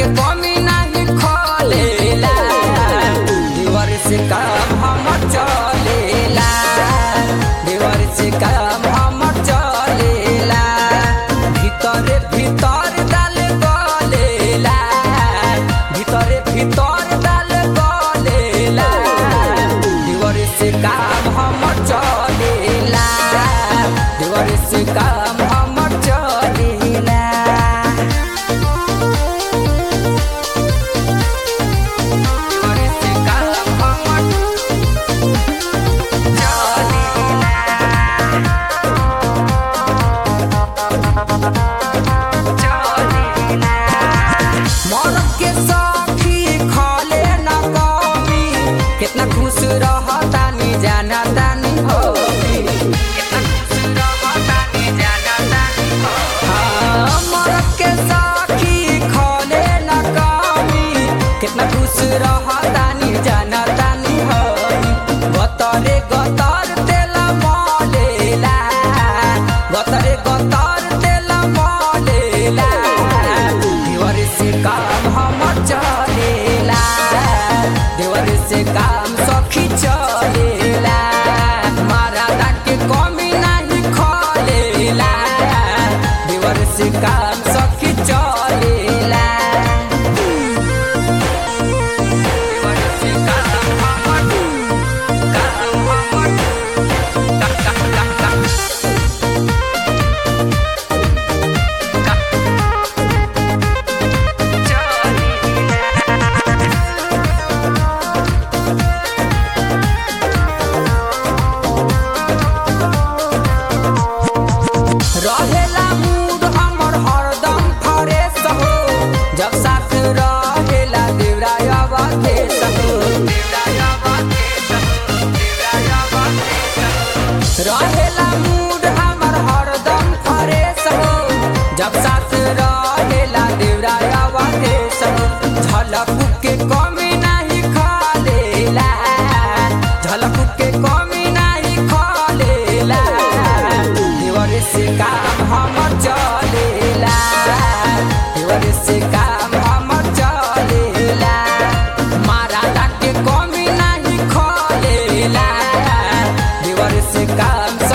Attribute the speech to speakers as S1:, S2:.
S1: के कमी नहीं खोलेला देवर से काम हमर चलेला देवर से काम हमर चलेला भीतर भीतर डाल गलेला भीतर भीतर डाल गलेला देवर से काम हमर चलेला देवर से काम हमर चलेला कितना खुश रहतानी जाना तानी हो कितना खुश रहतानी जाना तानी हो मरद के साखी खोले न कमी कितना खुश रहतानी जाना तानी हो गतरे गतर तेल मलेला गतरे गतर तेल मलेला देवर से काम हमर चलेला देवर से काम सखी चलेला मारा के कमी नहीं खोलेला देवर से काम सखी चलेला देवर से काम हमर रहेला मूड हमर हरदम फ्रेश हो जब साथ रहेला देवराया बातेश हो रहेला मूड हमर हरदम फ्रेश हो जब साथ रहेला देवराया बातेश हो झलक के कमी नहीं खोलेला झलक के कमी नहीं खोलेला देवर से काम हमर चलेला देवर से काम हमर चलेला मारा के कमी नहीं खोलेला देवर से काम